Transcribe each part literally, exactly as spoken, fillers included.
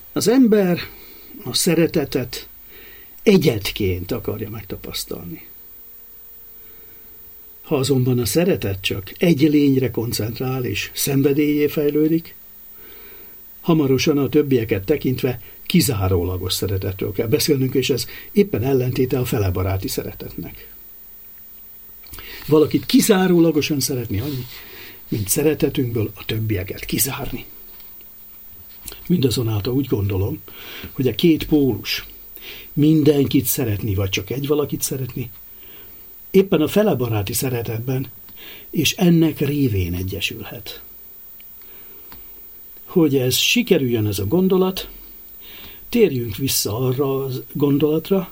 Az ember a szeretetet egyedként akarja megtapasztalni. Ha azonban a szeretet csak egy lényre koncentrál és szenvedélyé fejlődik, hamarosan a többieket tekintve kizárólagos szeretetről kell beszélnünk, és ez éppen ellentéte a felebaráti szeretetnek. Valakit kizárólagosan szeretni annyi, mint szeretetünkből a többieket kizárni. Mindazonáltal úgy gondolom, hogy a két pólus, mindenkit szeretni, vagy csak egy valakit szeretni, éppen a felebaráti szeretetben, és ennek révén egyesülhet. Hogy ez sikerüljön ez a gondolat, térjünk vissza arra a gondolatra,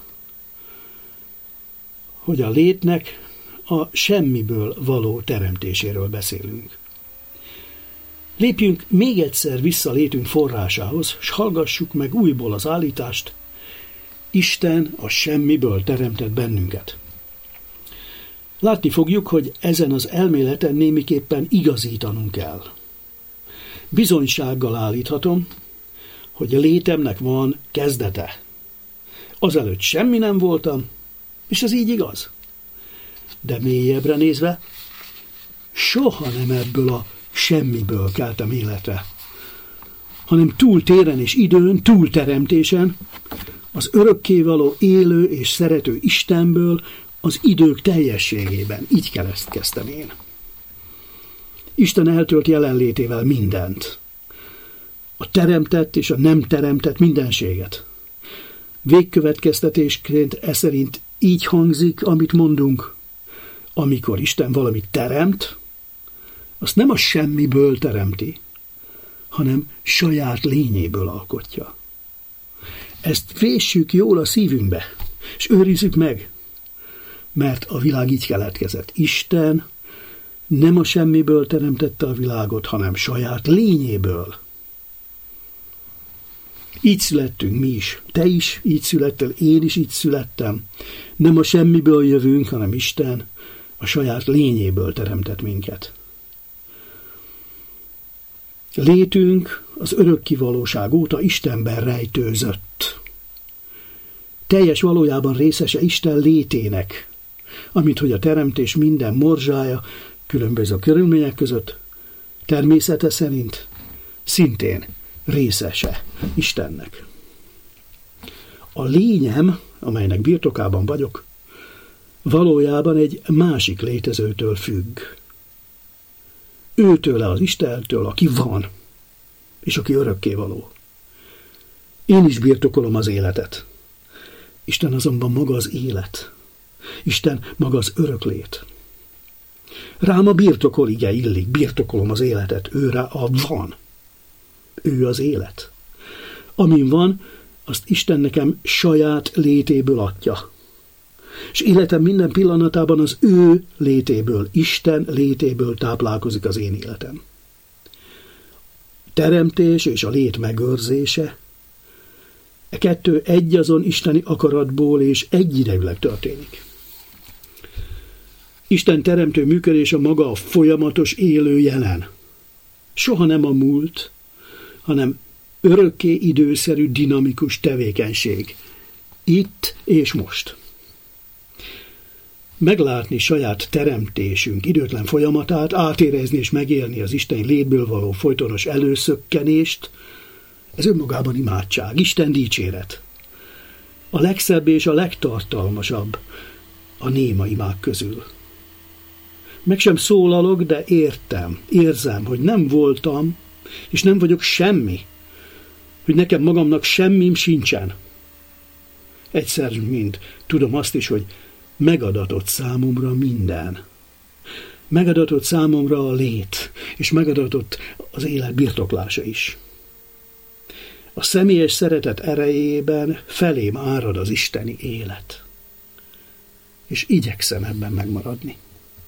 hogy a létnek a semmiből való teremtéséről beszélünk. Lépjünk még egyszer vissza létünk forrásához, s hallgassuk meg újból az állítást: Isten a semmiből teremtett bennünket. Látni fogjuk, hogy ezen az elméleten némiképpen igazítanunk kell. Bizonysággal állíthatom, hogy a létemnek van kezdete. Azelőtt semmi nem voltam, és ez így igaz. De mélyebbre nézve, soha nem ebből a semmiből keltem életre, hanem túl téren és időn, túl teremtésen, az örökkévaló élő és szerető Istenből, az idők teljességében. Így keresztkeztem én. Isten eltölt jelenlétével mindent. A teremtett és a nem teremtett mindenséget. Végkövetkeztetésként e szerint így hangzik, amit mondunk: amikor Isten valamit teremt, azt nem a semmiből teremti, hanem saját lényéből alkotja. Ezt véssük jól a szívünkbe, és őrizzük meg, mert a világ így keletkezett. Isten nem a semmiből teremtette a világot, hanem saját lényéből. Így születtünk mi is. Te is így születtél, én is így születtem. Nem a semmiből jövünk, hanem Isten a saját lényéből teremtett minket. Létünk az örökkivalóság óta Istenben rejtőzött. Teljes valójában részese Isten létének, amint hogy a teremtés minden morzsája különböző körülmények között természete szerint szintén részese Istennek. A lényem, amelynek birtokában vagyok, valójában egy másik létezőtől függ. Őtőle, az Istentől, aki van, és aki örökkévaló. Én is birtokolom az életet. Isten azonban maga az élet. Isten maga az öröklét. Rám a birtokol ige illik, birtokolom az életet, őre a van. Ő az élet. Amin van, azt Isten nekem saját létéből adja. És életem minden pillanatában az ő létéből, Isten létéből táplálkozik az én életem. Teremtés és a lét megőrzése, e kettő egyazon isteni akaratból és egyidejűleg történik. Isten teremtő működése maga a folyamatos élő jelen. Soha nem a múlt, hanem örökké időszerű dinamikus tevékenység. Itt és most. Meglátni saját teremtésünk időtlen folyamatát, átérezni és megélni az isteni létből való folytonos előszökkenést, ez önmagában imádság, Isten dicséret. A legszebb és a legtartalmasabb a néma imák közül. Meg sem szólalok, de értem, érzem, hogy nem voltam, és nem vagyok semmi, hogy nekem magamnak semmim sincsen. Egyszer mind tudom azt is, hogy megadatott számomra minden. Megadatott számomra a lét, és megadatott az élet birtoklása is. A személyes szeretet erejében felém árad az isteni élet. És igyekszem ebben megmaradni.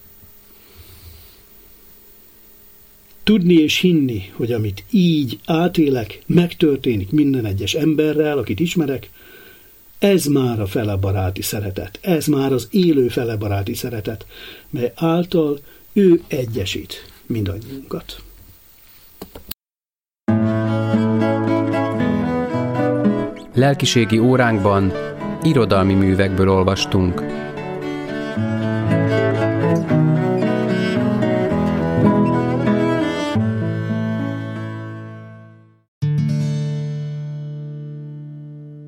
Tudni és hinni, hogy amit így átélek, megtörténik minden egyes emberrel, akit ismerek, ez már a felebaráti szeretet, ez már az élő felebaráti szeretet, mely által ő egyesít mindannyiunkat. Lelkiségi óránkban irodalmi művekből olvastunk.